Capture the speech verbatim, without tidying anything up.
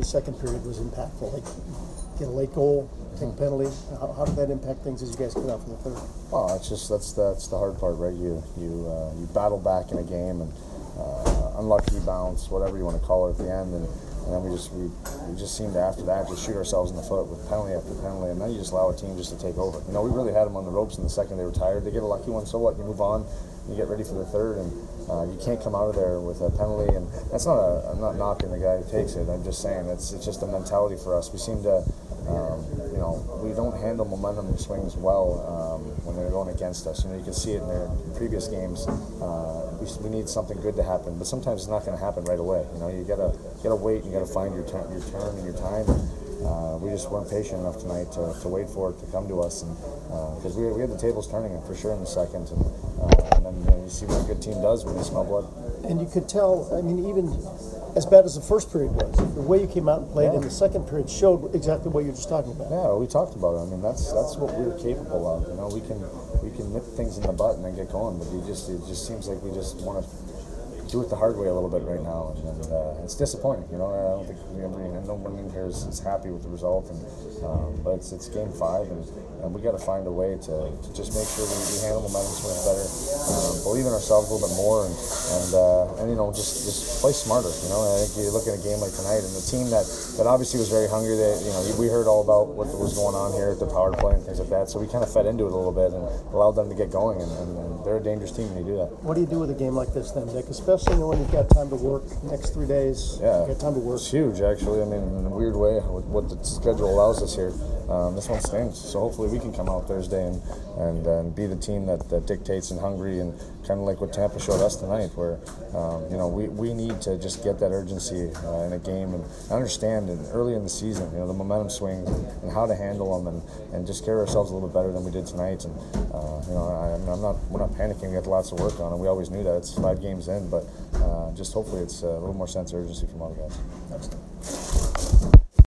second period was impactful. Like, get a late goal, take a penalty. How, how did that impact things as you guys come out from the third? Well, it's just that's that's the hard part, right? You you uh, you battle back in a game and uh, unlucky bounce, whatever you want to call it, at the end, and, and then we just we, we just seem to after that just shoot ourselves in the foot with penalty after penalty, and then you just allow a team just to take over. You know, we really had them on the ropes in the second they were tired. They get a lucky one, so what? You move on, you get ready for the third, and uh, you can't come out of there with a penalty. And that's not a I'm not knocking the guy who takes it. I'm just saying it's it's just a mentality for us. We seem to. Um, you know, we don't handle momentum swings well um, when they're going against us. You know, you can see it in their previous games. Uh, we, we need something good to happen, but sometimes it's not going to happen right away. You know, you gotta gotta wait. You gotta find your turn, your turn, and your time. Uh, we just weren't patient enough tonight to, to wait for it to come to us, and because uh, we, we had the tables turning for sure in the second, and, uh, and then you, know, you see what a good team does when they smell blood. And you could tell. I mean, even as bad as the first period was, the way you came out and played yeah. in the second period showed exactly what you're just talking about. Yeah, we talked about it. I mean, that's that's what we're capable of. You know, we can we can nip things in the butt and then get going, but we just it just seems like we just want to do it the hard way a little bit right now, and, and uh, it's disappointing. You know, I don't think everybody, no one in here is, is happy with the result, and um, but it's it's game five, and, and we got to find a way to, to just make sure we, we handle momentum swings better, um, believe in ourselves a little bit more, and and uh, and you know just just play smarter. You know, and I think you look at a game like tonight, and the team that, that obviously was very hungry. They, you know, we heard all about what was going on here at the power play and things like that, so we kind of fed into it a little bit and allowed them to get going, and, and, and they're a dangerous team when you do that. What do you do with a game like this then, Nick? Especially knowing you've got time to work next three days. Yeah, you've got time to work. It's huge, actually. I mean, in a weird way, with what the schedule allows us here. Um, this one stings. So hopefully we can come out Thursday and and, and be the team that, that dictates and hungry, and kind of like what Tampa showed us tonight, where um, you know we, we need to just get that urgency uh, in a game and understand it early in the season. You know, the momentum swings and, and how to handle them, and, and just carry ourselves a little bit better than we did tonight. And uh, you know, I, I mean, I'm not we're not panicking. We got lots of work on, and we always knew that. It's five games in, but uh, just hopefully it's a little more sense of urgency from all the guys. Excellent.